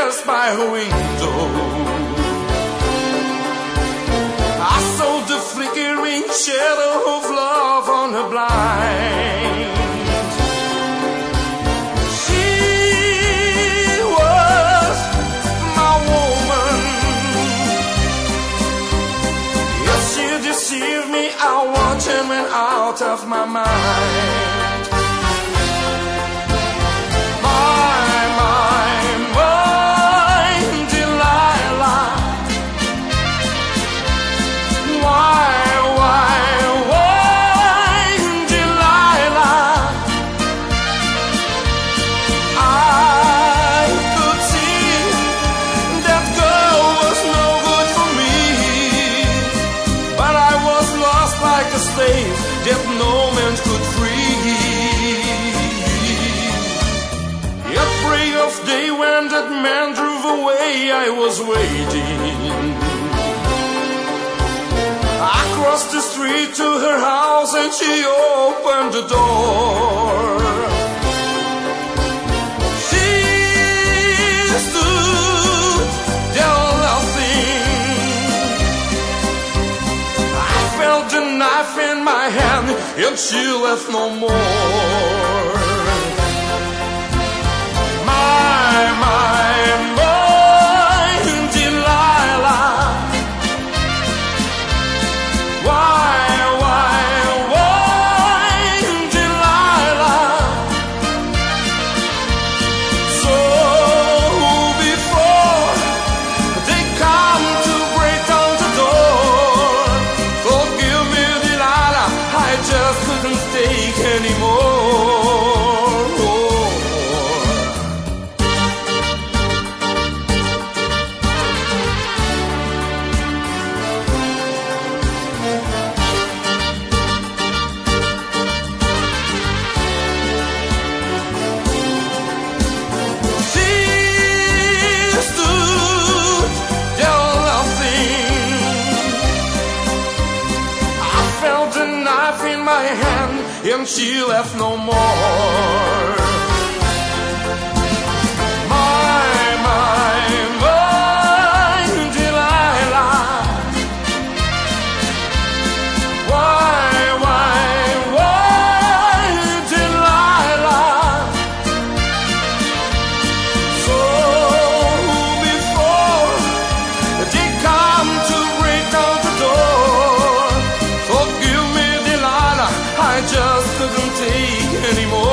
passed by her window, I saw the flickering shadow of love on her blind. She was my woman. If she deceived me, I watched and went out of my mind. That no man could free. At break of day when that man drove away, I was waiting. I crossed the street to her house and she opened the door. She stood there laughing. I felt the knife in my hand and she left no more. My Delilah. Why, Delilah? So before they come to break down the door, forgive me, Delilah, I just couldn't take anymore. She stood there laughing. I felt the knife in my hand and she left no more. My Delilah. Why, Delilah? So before they come to break down the door, forgive me, Delilah, I just couldn't take anymore.